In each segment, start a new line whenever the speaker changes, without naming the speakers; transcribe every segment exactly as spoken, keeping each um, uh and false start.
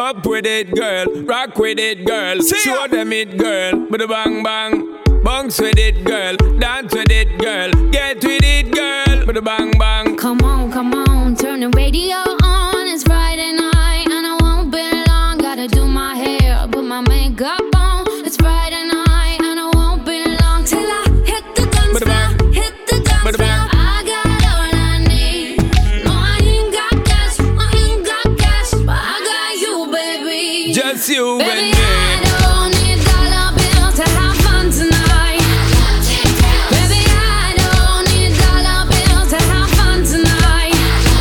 Up with it, girl. Rock with it, girl. Show them it, girl. With a bang bang. Bounce with it, girl. Dance with it, girl. Get with it, girl. With a bang bang.
Come on, come on. Turn the radio on. It's Friday night and I won't be long. Gotta do my hair, put my makeup on. It's Friday night and I won't be long till I hit the dance floor. Hit the dance floor. I got all I need. No, I ain't got cash. I ain't got cash, but I got you, baby.
Just you
baby,
and me.
I don't need dollar bills to have fun tonight. Baby, I don't need dollar bills to have fun tonight.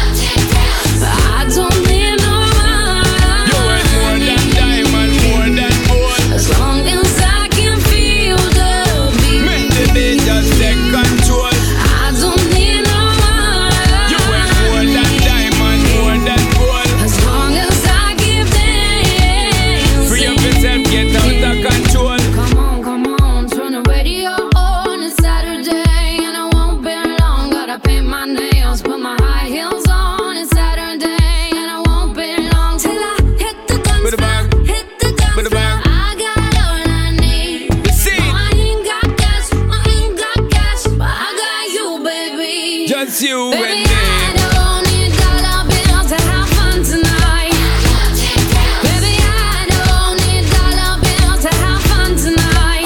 I don't need no money.
You ain't more than diamond, more than gold.
As long as I can feel the beat.
Make the beat just take control.
I don't need no money.
You ain't more than diamond, more than gold.
As long as I give dance.
Free up yourself, get out of control.
Come on, come on, turn the radio on. It's Saturday and I won't be long. Gotta paint my nails, put my high heels on. It's Saturday and I won't be long till I hit the dance
With a bang.
floor. Hit the dance
With a
floor.
bang.
I got all I need.
You see?
No, I ain't got cash, I ain't got cash, but I got you, baby.
Just you
Baby,
and me.
I don't need dollar bills to have fun tonight. Baby, I don't need dollar bills to have fun tonight.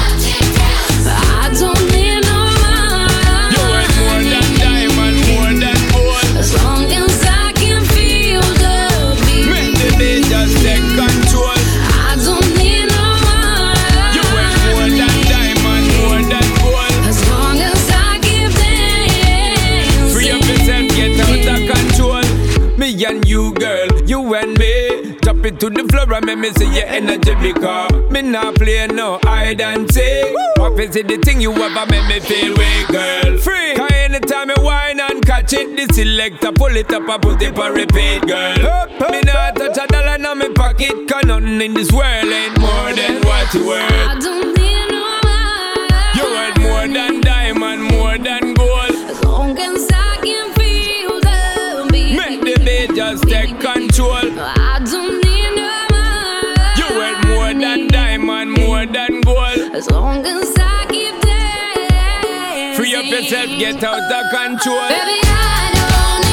I don't need no money.
You ain't more than diamond, more than gold.
As long as I can feel the beat.
Make the beat just take control.
I don't need no money.
You ain't more than diamond, more than gold.
As long as I give dance.
Free up yourself, get out of control. Me and you, girl, you and me. Drop it to the floor and make me see your energy because me not play no hide and seek. What is it the thing you ever make me feel weak, girl? Free. Cause anytime I whine and catch it, the selector pull it up and put it on repeat, girl. Me not touch a dollar in my pocket, cause nothing in this world ain't more than what you worth.
I don't need no money.
You worth more than diamond, more than gold.
As long as I can feel the beat.
Make the beat just take control.
I don't need no money.
You worth more than diamond, more than gold.
As long as I keep dancing.
Free up yourself, get out of control.
Baby, I don't